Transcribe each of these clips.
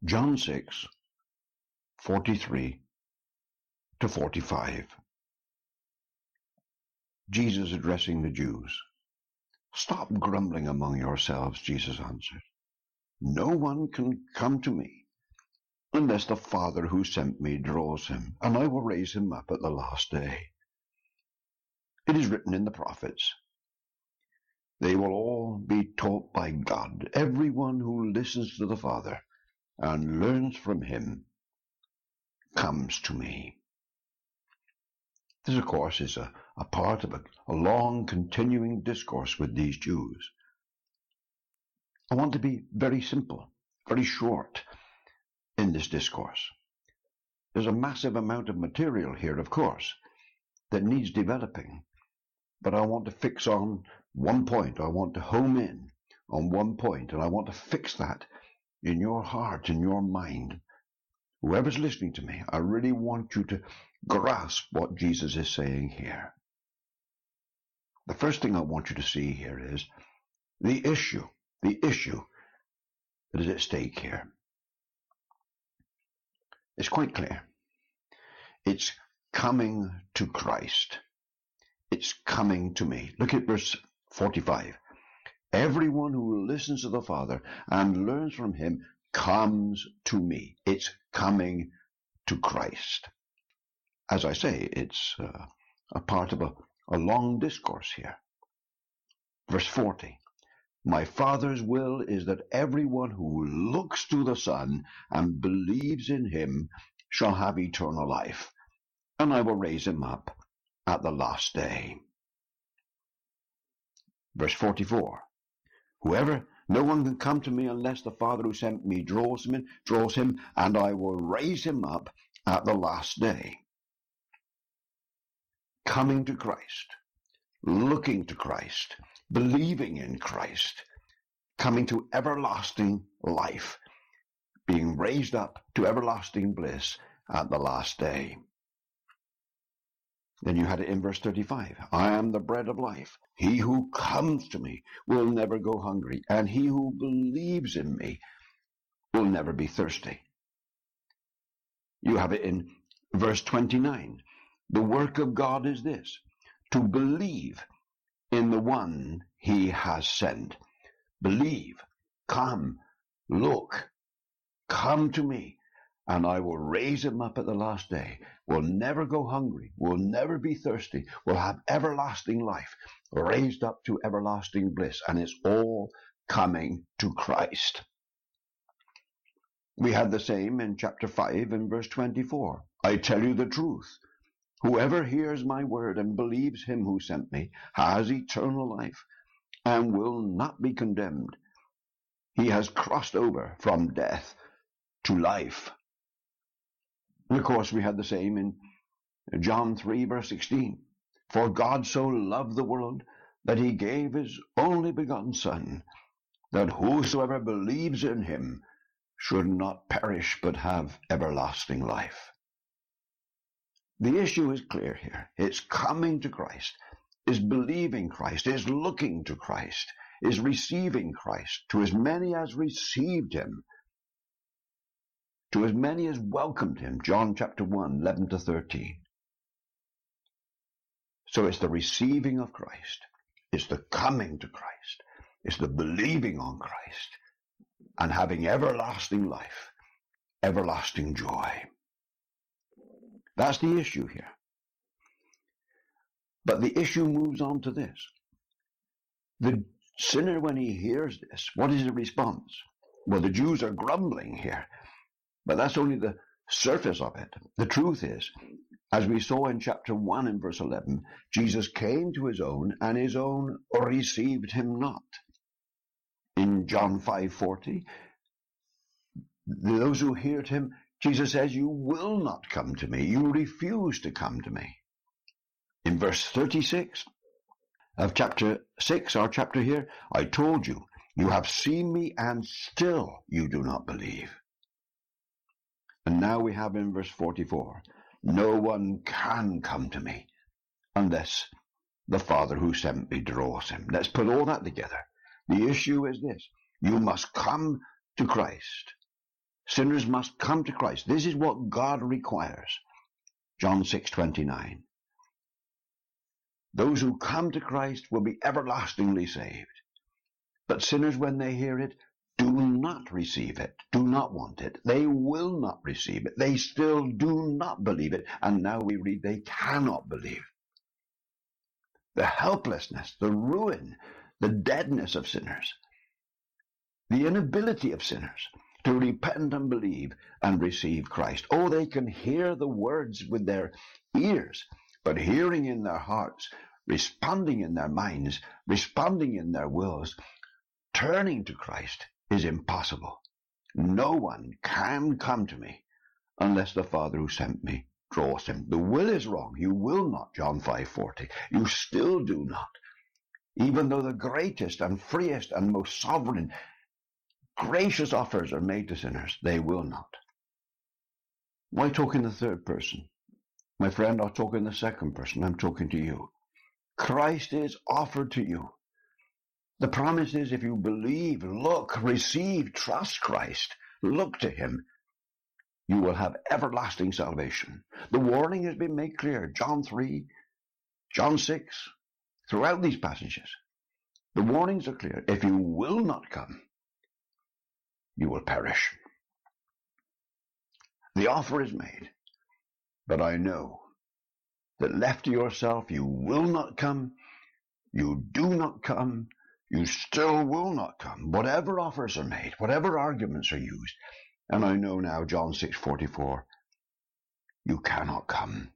John 6, 43 to 45. Jesus addressing the Jews. Stop grumbling among yourselves, Jesus answered. No one can come to me unless the Father who sent me draws him, and I will raise him up at the last day. It is written in the prophets, they will all be taught by God. Everyone who listens to the Father and learns from him comes to me. This, of course, is a part of a long continuing discourse with these Jews. I want to be very simple, very short in this discourse. There's a massive amount of material here, of course, that needs developing. But I want to fix on one point. I want to home in on one point, and I want to fix that in your heart, in your mind. Whoever's listening to me, I really want you to grasp what Jesus is saying here. The first thing I want you to see here is the issue that is at stake here. It's quite clear. It's coming to Christ. It's coming to me. Look at verse 45. Everyone who listens to the Father and learns from him comes to me. It's coming to Christ. As I say, it's a part of a long discourse here. Verse 40. My Father's will is that everyone who looks to the Son and believes in him shall have eternal life, and I will raise him up at the last day. Verse 44. No one can come to me unless the Father who sent me draws him, and I will raise him up at the last day. Coming to Christ, looking to Christ, believing in Christ, coming to everlasting life, being raised up to everlasting bliss at the last day. Then you had it in verse 35. I am the bread of life. He who comes to me will never go hungry, and he who believes in me will never be thirsty. You have it in verse 29. The work of God is this, to believe in the one he has sent. Believe, come, look, come to me, and I will raise him up at the last day. Will never go hungry, will never be thirsty, will have everlasting life, raised up to everlasting bliss, and it's all coming to Christ. We had the same in chapter 5 and verse 24. I tell you the truth. Whoever hears my word and believes him who sent me has eternal life and will not be condemned. He has crossed over from death to life. And of course, we had the same in John 3, verse 16. For God so loved the world that he gave his only begotten Son, that whosoever believes in him should not perish but have everlasting life. The issue is clear here. It's coming to Christ, is believing Christ, is looking to Christ, is receiving Christ. To as many as received him, to as many as welcomed him. John chapter 1, 11 to 13. So it's the receiving of Christ. It's the coming to Christ. It's the believing on Christ and having everlasting life, everlasting joy. That's the issue here. But the issue moves on to this. The sinner, when he hears this, what is the response? Well, the Jews are grumbling here. But that's only the surface of it. The truth is, as we saw in chapter 1 and verse 11, Jesus came to his own, and his own received him not. In John 5:40, those who heard him, Jesus says, you will not come to me. You refuse to come to me. In verse 36 of chapter 6, our chapter here, I told you, you have seen me and still you do not believe. And now we have in verse 44, no one can come to me unless the Father who sent me draws him. Let's put all that together. The issue is this. You must come to Christ. Sinners must come to Christ. This is what God requires. John 6:29. Those who come to Christ will be everlastingly saved. But sinners, when they hear it, do not receive it, do not want it. They will not receive it. They still do not believe it. And now we read they cannot believe. The helplessness, the ruin, the deadness of sinners, the inability of sinners to repent and believe and receive Christ. Oh, they can hear the words with their ears, but hearing in their hearts, responding in their minds, responding in their wills, turning to Christ is impossible. No one can come to me unless the Father who sent me draws him. The will is wrong. You will not, John 5:40. You still do not. Even though the greatest and freest and most sovereign, gracious offers are made to sinners, they will not. Why talk in the third person? My friend, I'll talk in the second person. I'm talking to you. Christ is offered to you. The promise is if you believe, look, receive, trust Christ, look to him, you will have everlasting salvation. The warning has been made clear. John 3, John 6, throughout these passages. The warnings are clear. If you will not come, you will perish. The offer is made, but I know that left to yourself, you will not come, you do not come, you still will not come. Whatever offers are made, whatever arguments are used, and I know now, John 6:44, you cannot come.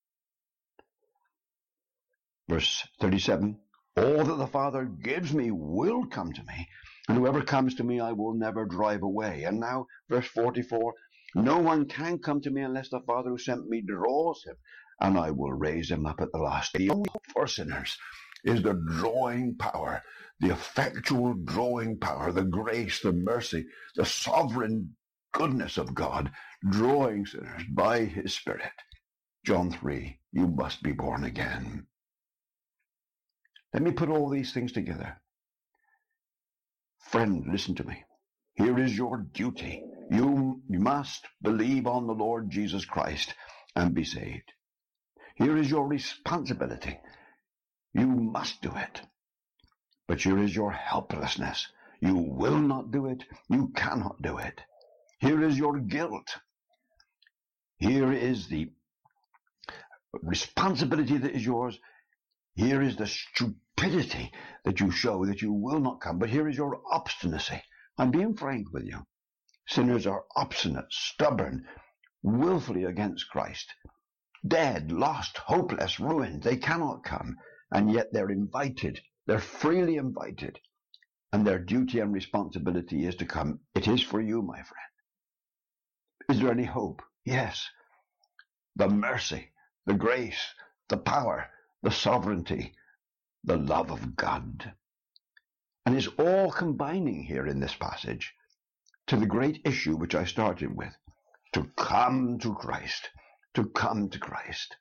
Verse 37, all that the Father gives me will come to me, and whoever comes to me I will never drive away. And now, verse 44, no one can come to me unless the Father who sent me draws him, and I will raise him up at the last day. The only hope for sinners is the drawing power, the effectual drawing power, the grace, the mercy, the sovereign goodness of God, drawing sinners by his Spirit. John 3, you must be born again. Let me put all these things together. Friend, listen to me. Here is your duty. You must believe on the Lord Jesus Christ and be saved. Here is your responsibility. You must do it. But here is your helplessness. You will not do it. You cannot do it. Here is your guilt. Here is the responsibility that is yours. Here is the stupidity that you show that you will not come. But here is your obstinacy. I'm being frank with you. Sinners are obstinate, stubborn, willfully against Christ. Dead, lost, hopeless, ruined. They cannot come. And yet they're invited. They're freely invited. And their duty and responsibility is to come. It is for you, my friend. Is there any hope? Yes. The mercy, the grace, the power, the sovereignty, the love of God. And it's all combining here in this passage to the great issue which I started with. To come to Christ. To come to Christ.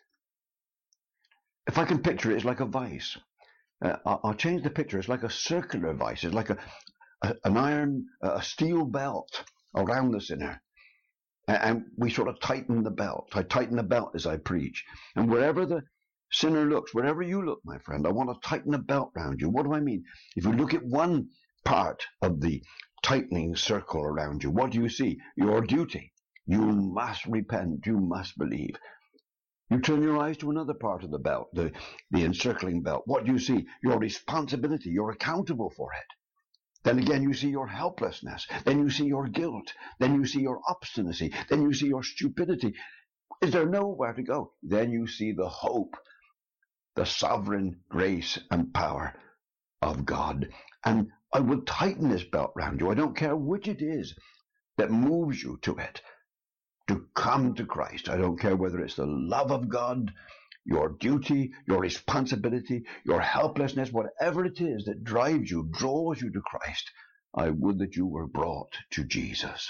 If I can picture it, it's like a vice. I'll change the picture. It's like a circular vice. It's like an iron, a steel belt around the sinner. And we sort of tighten the belt. I tighten the belt as I preach. And wherever the sinner looks, wherever you look, my friend, I want to tighten the belt around you. What do I mean? If you look at one part of the tightening circle around you, what do you see? Your duty. You must repent. You must believe. You turn your eyes to another part of the belt, the encircling belt. What do you see? Your responsibility. You're accountable for it. Then again, you see your helplessness. Then you see your guilt. Then you see your obstinacy. Then you see your stupidity. Is there nowhere to go? Then you see the hope, the sovereign grace and power of God. And I will tighten this belt round you. I don't care which it is that moves you to it, to come to Christ. I don't care whether it's the love of God, your duty, your responsibility, your helplessness, whatever it is that drives you, draws you to Christ. I would that you were brought to Jesus.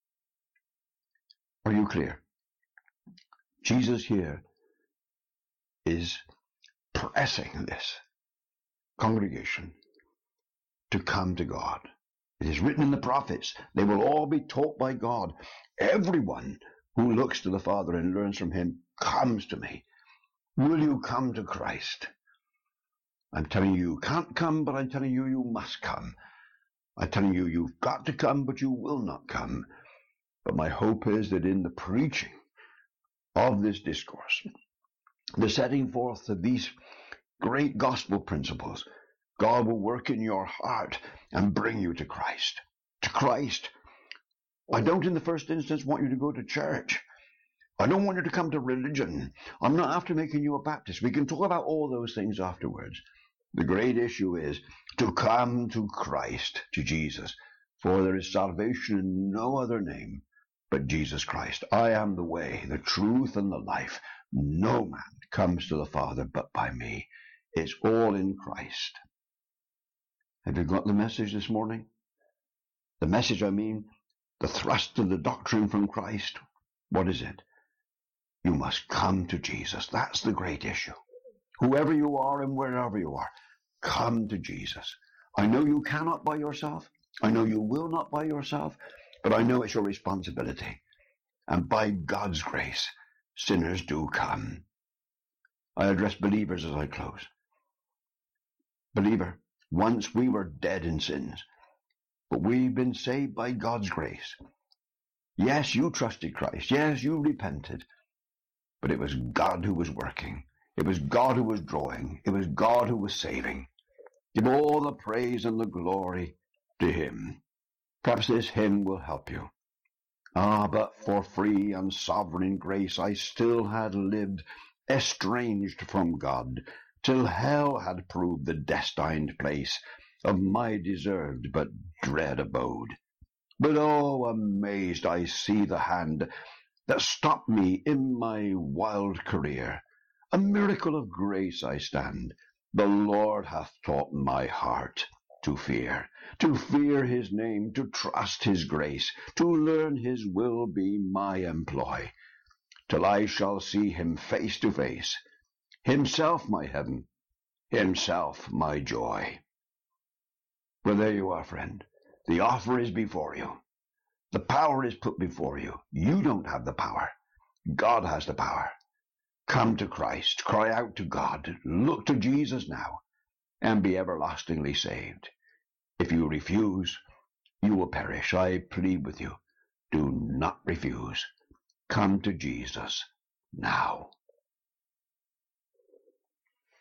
Are you clear? Jesus here is pressing this congregation to come to God. It is written in the prophets, they will all be taught by God. Everyone who looks to the Father and learns from him comes to me. Will you come to Christ? I'm telling you, you can't come, but I'm telling you, you must come. I'm telling you, you've got to come, but you will not come. But my hope is that in the preaching of this discourse, the setting forth of these great gospel principles, God will work in your heart and bring you to Christ. To Christ. I don't in the first instance want you to go to church. I don't want you to come to religion. I'm not after making you a Baptist. We can talk about all those things afterwards. The great issue is to come to Christ, to Jesus. For there is salvation in no other name but Jesus Christ. I am the way, the truth, and the life. No man comes to the Father but by me. It's all in Christ. Have you got the message this morning? The message, I mean, the thrust of the doctrine from Christ. What is it? You must come to Jesus. That's the great issue. Whoever you are and wherever you are, come to Jesus. I know you cannot by yourself. I know you will not by yourself, but I know it's your responsibility. And by God's grace, sinners do come. I address believers as I close. Believer, once we were dead in sins, but we've been saved by God's grace. Yes, you trusted Christ. Yes, you repented. But it was God who was working. It was God who was drawing. It was God who was saving. Give all the praise and the glory to him. Perhaps this hymn will help you. Ah, but for free and sovereign grace I still had lived, estranged from God, till hell had proved the destined place of my deserved but dread abode. But oh, amazed I see the hand that stopped me in my wild career. A miracle of grace I stand. The Lord hath taught my heart to fear his name, to trust his grace, to learn his will be my employ, till I shall see him face to face, himself my heaven, himself my joy. Well, there you are, friend. The offer is before you. The power is put before you. You don't have the power. God has the power. Come to Christ. Cry out to God. Look to Jesus now and be everlastingly saved. If you refuse, you will perish. I plead with you. Do not refuse. Come to Jesus now.